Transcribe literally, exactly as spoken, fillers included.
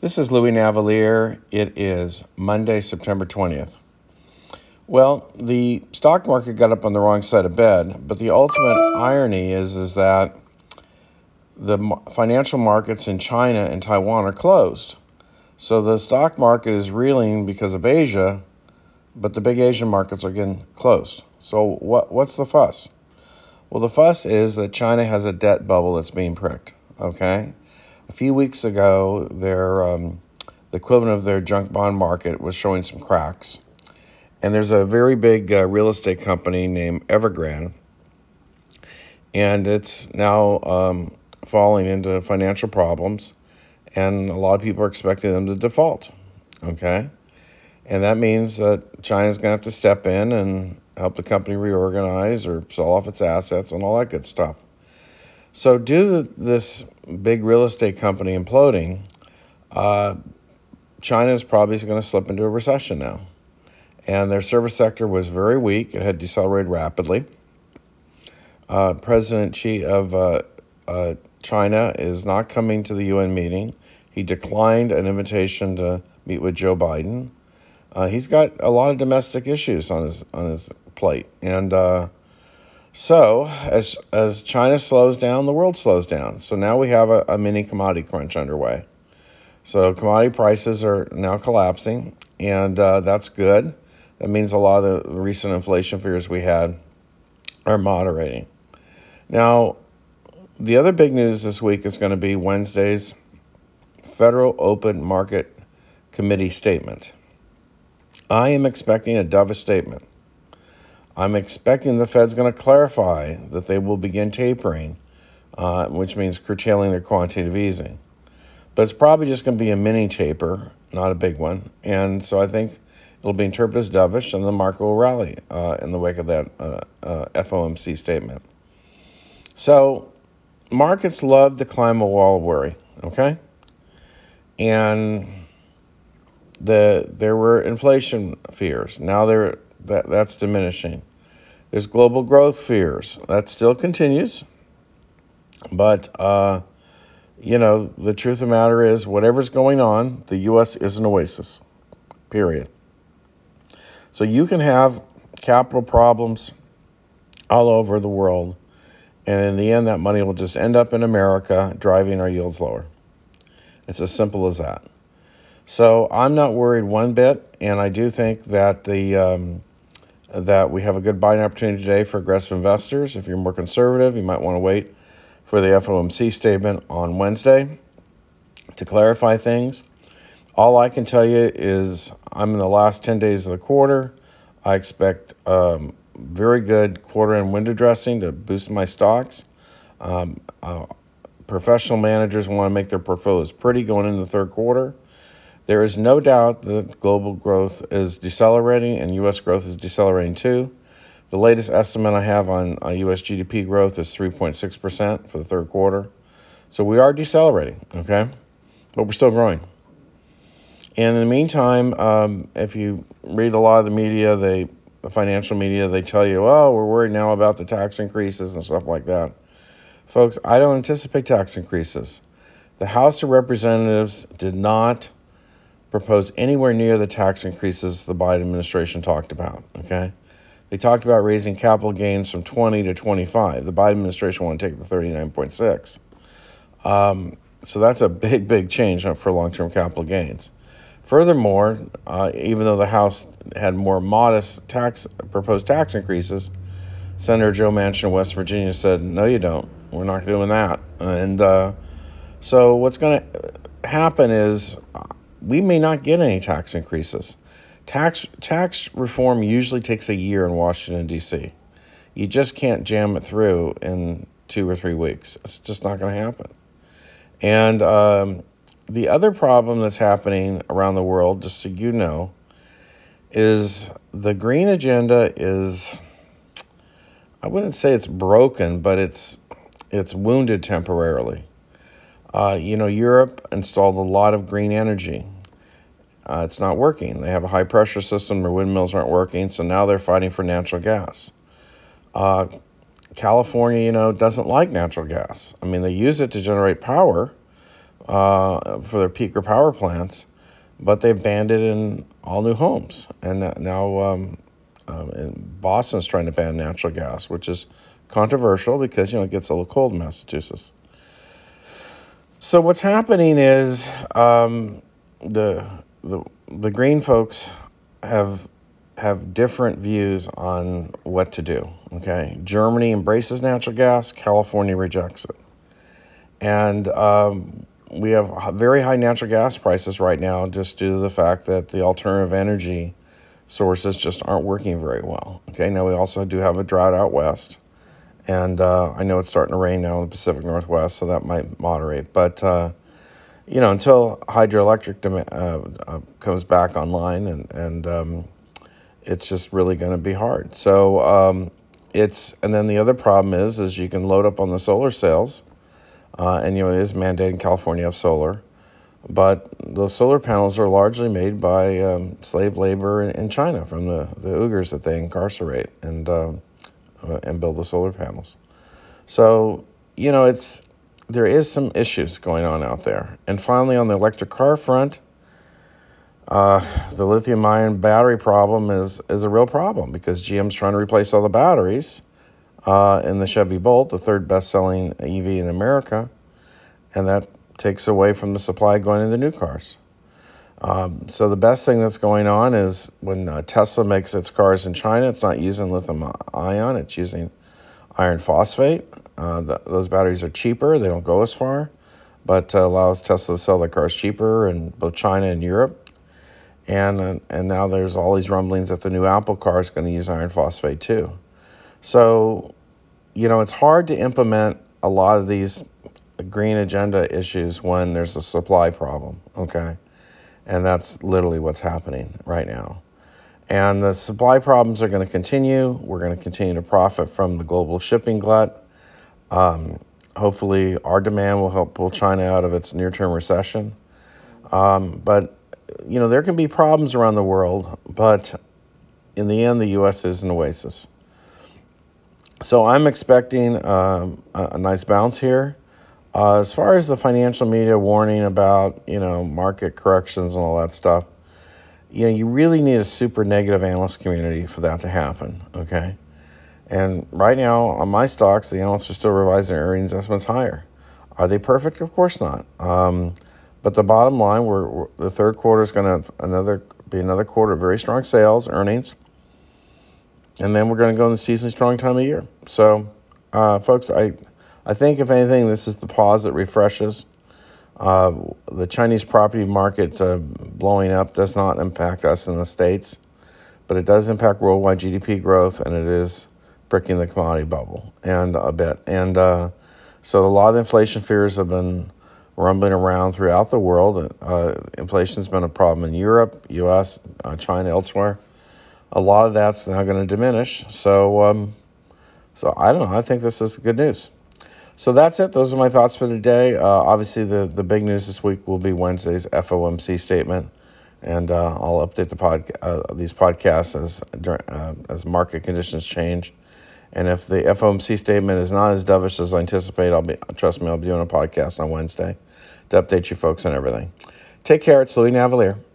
This is Louis Navalier. It is Monday, September twentieth. Well, the stock market got up on the wrong side of bed, but the ultimate irony is, is that the financial markets in China and Taiwan are closed. So the stock market is reeling because of Asia, but the big Asian markets are getting closed. So what what's the fuss? Well, the fuss is that China has a debt bubble that's being pricked, okay? A few weeks ago, their um, the equivalent of their junk bond market was showing some cracks. And there's a very big uh, real estate company named Evergrande, and it's now um, falling into financial problems, and a lot of people are expecting them to default, okay? And that means that China's going to have to step in and help the company reorganize or sell off its assets and all that good stuff. So due to this big real estate company imploding, uh, China is probably going to slip into a recession now. And their service sector was very weak. It had decelerated rapidly. Uh, President Xi of uh, uh, China is not coming to the U N meeting. He declined an invitation to meet with Joe Biden. Uh, he's got a lot of domestic issues on his on his plate. And uh, so as as China slows down, the world slows down. So now we have a, a mini commodity crunch underway. So commodity prices are now collapsing, and uh, that's good. That means a lot of the recent inflation fears we had are moderating. Now, the other big news this week is going to be Wednesday's Federal Open Market Committee statement. I am expecting a dovish statement. I'm expecting the Fed's going to clarify that they will begin tapering, uh, which means curtailing their quantitative easing. But it's probably just going to be a mini taper, not a big one. And so I think it'll be interpreted as dovish, and the market will rally uh, in the wake of that uh, uh, F O M C statement. So markets love to climb a wall of worry, okay? And the there were inflation fears. Now there that that's diminishing. There's global growth fears. That still continues. But, uh, you know, the truth of the matter is, whatever's going on, the U S is an oasis, period. So you can have capital problems all over the world, and in the end, that money will just end up in America, driving our yields lower. It's as simple as that. So I'm not worried one bit, and I do think that the um, that we have a good buying opportunity today for aggressive investors. If you're more conservative, you might want to wait for the F O M C statement on Wednesday to clarify things. All I can tell you is I'm in the last ten days of the quarter. I expect um, very good quarter-end window dressing to boost my stocks. Um, uh, professional managers want to make their portfolios pretty going into the third quarter. There is no doubt that global growth is decelerating and U S growth is decelerating too. The latest estimate I have on uh, U S G D P growth is three point six percent for the third quarter. So we are decelerating, okay? But we're still growing. And in the meantime, um, if you read a lot of the media, they, the financial media, they tell you, oh, we're worried now about the tax increases and stuff like that. Folks, I don't anticipate tax increases. The House of Representatives did not propose anywhere near the tax increases the Biden administration talked about, okay? They talked about raising capital gains from twenty to twenty-five. The Biden administration wanted to take it to thirty-nine point six. Um, so that's a big, big change for long-term capital gains. Furthermore, uh, even though the House had more modest tax proposed tax increases, Senator Joe Manchin of West Virginia said, no, you don't. We're not doing that. And uh, so what's going to happen is we may not get any tax increases. Tax tax reform usually takes a year in Washington, D C. You just can't jam it through in two or three weeks. It's just not going to happen. And um, the other problem that's happening around the world, just so you know, is the green agenda is, I wouldn't say it's broken, but it's it's wounded temporarily. Uh, you know, Europe installed a lot of green energy. Uh, it's not working. They have a high-pressure system. Their windmills aren't working, so now they're fighting for natural gas. Uh, California, you know, doesn't like natural gas. I mean, they use it to generate power, uh, for their peaker power plants, but they've banned it in all new homes. And now um, um, in Boston's trying to ban natural gas, which is controversial because, you know, it gets a little cold in Massachusetts. So what's happening is um, the, the the green folks have have different views on what to do. Okay, Germany embraces natural gas, California rejects it, and um, we have very high natural gas prices right now just due to the fact that the alternative energy sources just aren't working very well. Okay, now we also do have a drought out west. And uh, I know it's starting to rain now in the Pacific Northwest, so that might moderate. But, uh, you know, until hydroelectric dem- uh, uh, comes back online, and, and um, it's just really going to be hard. So um, it's, and then the other problem is, is you can load up on the solar cells, uh, and, you know, it is mandated in California to have solar. But those solar panels are largely made by um, slave labor in, in China from the, the Uyghurs that they incarcerate. And, um, Uh, and build the solar panels. So, you know, it's there is some issues going on out there. And finally, on the electric car front, uh, the lithium-ion battery problem is is a real problem because G M's trying to replace all the batteries uh, in the Chevy Bolt, the third best-selling E V in America, and that takes away from the supply going into new cars. Um, so the best thing that's going on is when uh, Tesla makes its cars in China, it's not using lithium ion, it's using iron phosphate. Uh, the, those batteries are cheaper, they don't go as far, but uh, allows Tesla to sell their cars cheaper in both China and Europe. And, uh, and now there's all these rumblings that the new Apple car is going to use iron phosphate too. So, you know, it's hard to implement a lot of these green agenda issues when there's a supply problem, okay? And that's literally what's happening right now. And the supply problems are going to continue. We're going to continue to profit from the global shipping glut. Um, hopefully, our demand will help pull China out of its near-term recession. Um, but, you know, there can be problems around the world, but in the end, the U S is an oasis. So I'm expecting um, a, a nice bounce here. Uh, as far as the financial media warning about, you know, market corrections and all that stuff, you know, you really need a super negative analyst community for that to happen, okay? And right now, on my stocks, the analysts are still revising their earnings estimates higher. Are they perfect? Of course not. Um, but the bottom line, we're, we're, the third quarter is going to another be another quarter of very strong sales, earnings, and then we're going to go in the seasonally strong time of year. So, uh, folks, I... I think, if anything, this is the pause that refreshes. Uh, the Chinese property market uh, blowing up does not impact us in the States, but it does impact worldwide G D P growth, and it is bricking the commodity bubble and a bit. And uh, so a lot of inflation fears have been rumbling around throughout the world. Uh, inflation's been a problem in Europe, U S, uh, China, elsewhere. A lot of that's now going to diminish. So, um, so I don't know. I think this is good news. So that's it. Those are my thoughts for today. Uh, obviously, the, the big news this week will be Wednesday's F O M C statement, and uh, I'll update the pod, uh, these podcasts as uh, as market conditions change. And if the F O M C statement is not as dovish as I anticipate, I'll be trust me, I'll be doing a podcast on Wednesday to update you folks on everything. Take care. It's Louis Navalier.